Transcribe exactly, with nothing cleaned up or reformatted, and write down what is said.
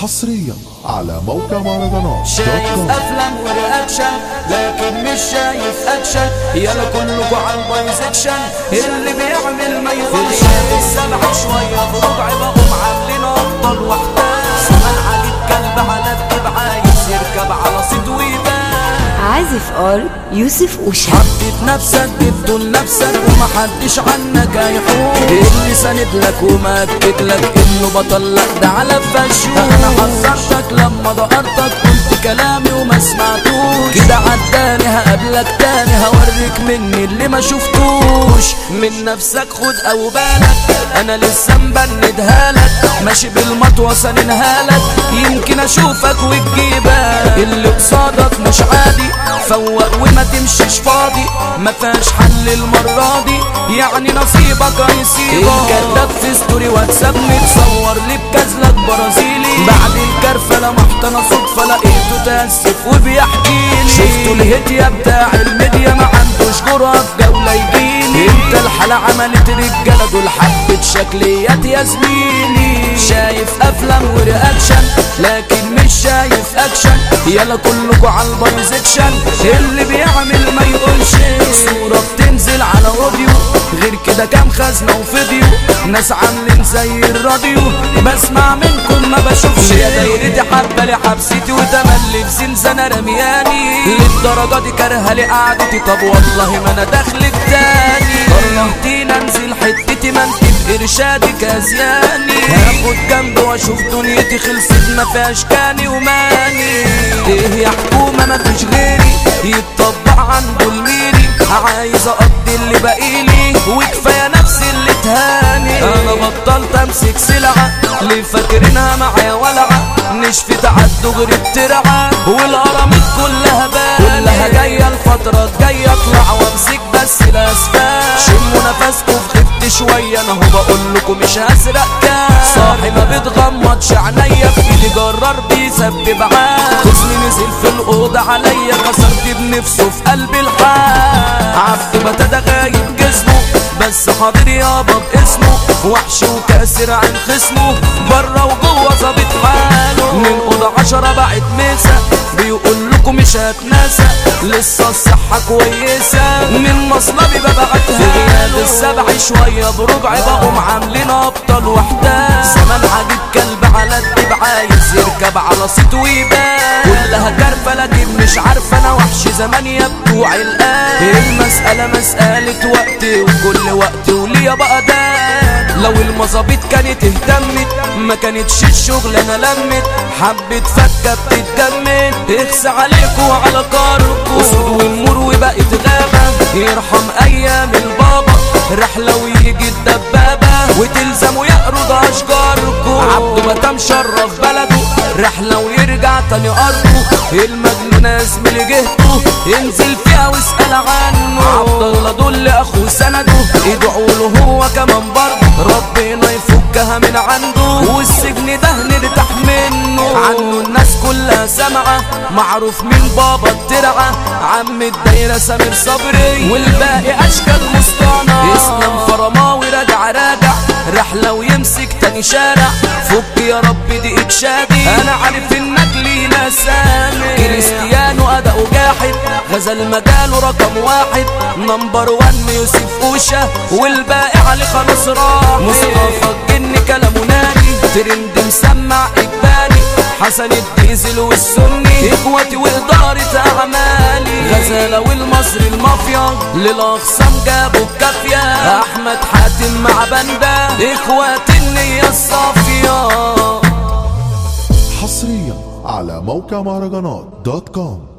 حصريا على موقع مهرجانات. شايف افلام ورياكشن لكن مش شايف اكشن، يلا كلكوا على البايزكشن اللي بيعمل ما يخش. السبع شويه بربع بقوم عاملين ابطال وحدان، سمع عليك كلب على الدب عايز يركب على صيت ويبان. عازف ار يوسف وشا، حطيت نفسك جبته لنفسك ومحدش عنك هيحوم، اللي ساند لك ومأكد لك انه بطل لك ده على فشوش. انا حذرتك لما ضقرتك قلت كلامي وما سمعتوش، كده عداني هقابلك تاني هوريك مني اللي ما شفتوش. من نفسك خد او بالك انا لسه مبندها لك، ماشي بالمطوه سننها لك يمكن اشوفك وتجيبك. اللي قصادك مش عادي فوق وما تمشيش فاضي، ما فيهاش حل المرة دي يعني نصيبك هيصيبك. الكذاب في ستوري واتساب متصور لي بكازلك برازيلي، بعد الكرفة لمحت انا صدفة لقيته تأسف وبيحكيلي. شفتوا الهدية بتاع الميديا ما عندوش جرأة في جولة يجيلي، انت الحالة عملت رجالة دول حبة شكليات يا زميلي. شايف افلام ورياكشن لكن مش شايف اكشن، يلا كلكوا على البايزكشن اللي بيعمل ما يقولش. صورة بتنزل على اوديو غير كده كام خزنة وفيديو، ناس عاملين زي الراديو بسمع منكم ما بشوفش. يا دايرتي حبة لي حبستي وتملي في زنزانة رمياني، للدرجة دي كارهة لي قعدتي طب والله ما انا داخلك تاني. كرهتيني انزل حتتي ما انت بإرشادك ازياني، هاخد جنبي واشوف دنيتي خلصت ما فيهاش كاني وماني. ايه يا حكومة ما فيش غيري يتطبق عنده الميري، عايز اقضي اللي باقيلي وكفايه نفسي اللي تهاني. انا بطلت امسك سلعه اللي فاكرينها معايا ولعه، نشفت عالدغري بترعه والقراميط كلها بان، كلها جايه الفتره الجايه اطلع وامسك بس الاسفل. شموا نفسكوا في خفت شويه انا هو بقول لكم مش هسرق كان، صاحي ما بتغمضش عينيا في ايدي جرار بيسبب عاد. خصمي نزل في الاوضه عليا كسرت بنفسه في قلب الحال، عبد متى غايب جسمه بس حاضر يابا باسمه، وحش وكاسر عن خصمه بره وجوه ظابط حاله. من اوضه عشرة بقت ميسة بيقول لكم مش هتناسى، لسه الصحة كويسة من مصلبي ببعتها في غياب السبع شوية بربع بقوم عاملين ابطال وحدان. زمان عجيب كلب على الدب عايز يركب على صيت ويبان، كلها كرفة لكن مش عارفة انا وحش زمان يا بتوع الآن. المسألة مسألة وقت وكل وقت وليا بقى ده، لو المظابيط كانت اهتمت ما كانتش الشغلانة لمت، حبة فكة بتتجمد اخس عليكوا وعلى كاركوا. اسود والنور وبقت غابة يرحم ايام البابا، رحلة ويجي الدبابة وتلزموا يقرض اشجاركوا. عبده متى مشرف بلده رحلة ويرجع تاني ارضه، المجنون يا زميلي جهته ينزل فيها واسأل عنه. عبد الله دول اخوه سنده ادعوا له هو كمان برضه، ربنا يفكها من عنده والسجن ده نرتاح منه. عنه الناس كلها سامعة معروف من بابا الترعة، عم الدايرة سمير صبري والباقي اشكال مصطنع. اسلام فرماوي راجع راجع رحلة ويمسك تاني شارع، فك يا رب دي اتشادي انا عارف انك لينا سامي. كريستيانو اداؤه جاحد غزل مجاله رقم واحد، نمبر وان يوسف اوشا والباقي علي خلاص راح. مصطفى الجن كلامه ناري ترند مسمع اجباري، حسن الديزل والسني اخواتي وادارة اعمالي. غزالة والمصري المافيا للاخصام جابوا الكافية، احمد حاتم مع بندا اخواتي النية الصافية. حصريا على موقع مهرجانات دوت كوم.